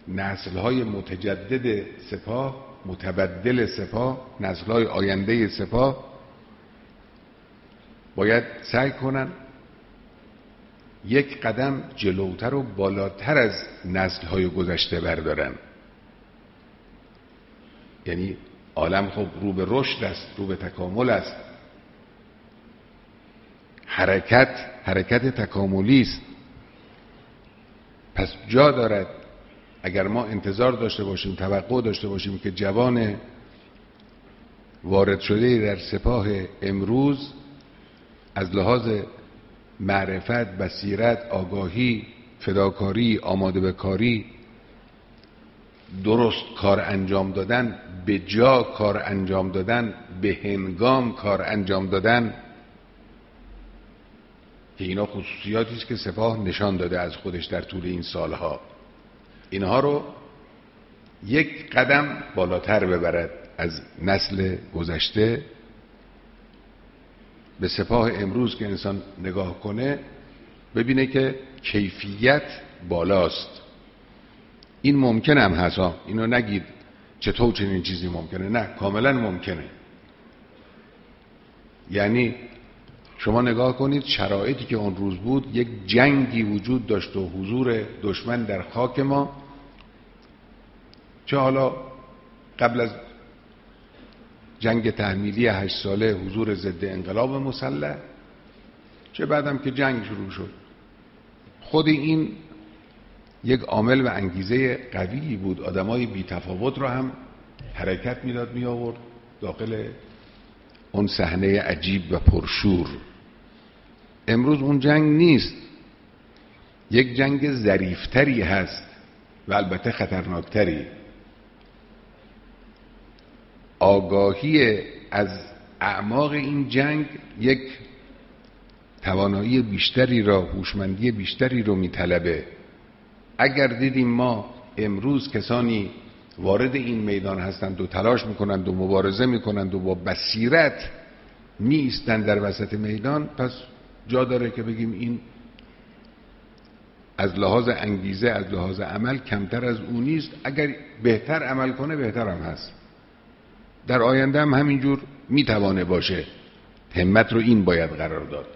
نسل‌های متجدد سپاه، متبدل سپاه، نسل‌های آینده سپاه باید سعی کنن یک قدم جلوتر و بالاتر از نسل‌های گذشته بردارن. یعنی عالم خب رو به رشد است، رو به تکامل است، حرکت تکاملی است. پس جا دارد اگر ما انتظار داشته باشیم، توقع داشته باشیم که جوان وارد شده در سپاه امروز از لحاظ معرفت، بصیرت، آگاهی، فداکاری، آماده به کاری، درست کار انجام دادن، به جا کار انجام دادن، به هنگام کار انجام دادن، که اینا خصوصیاتی است که سپاه نشان داده از خودش در طول این سالها، اینها رو یک قدم بالاتر ببرد از نسل گذشته. به سپاه امروز که انسان نگاه کنه ببینه که کیفیت بالاست. این ممکن هم هست، اینو نگید چطور چنین چیزی ممکنه، نه، کاملا ممکنه. یعنی شما نگاه کنید شرایطی که اون روز بود، یک جنگی وجود داشت و حضور دشمن در خاک ما، چه حالا قبل از جنگ تحمیلی 8 ساله حضور ضد انقلاب مسلح، چه بعدم که جنگ شروع شد. خود این یک عامل و انگیزه قوی بود، آدمای بی تفاوت رو هم حرکت میداد می آورد داخل اون صحنه عجیب و پرشور. امروز اون جنگ نیست، یک جنگ ظریفتری هست و البته خطرناکتری. آگاهی از اعماق این جنگ یک توانایی بیشتری را، هوشمندی بیشتری رو میطلبه. اگر دیدیم ما امروز کسانی وارد این میدان هستند و تلاش میکنند و مبارزه میکنند و با بصیرت نیستند در وسط میدان، پس جا داره که بگیم این از لحاظ انگیزه، از لحاظ عمل کمتر از اون نیست. اگر بهتر عمل کنه بهتر هم هست، در آینده هم همینجور میتوانه باشه. همت رو این باید قرار داد.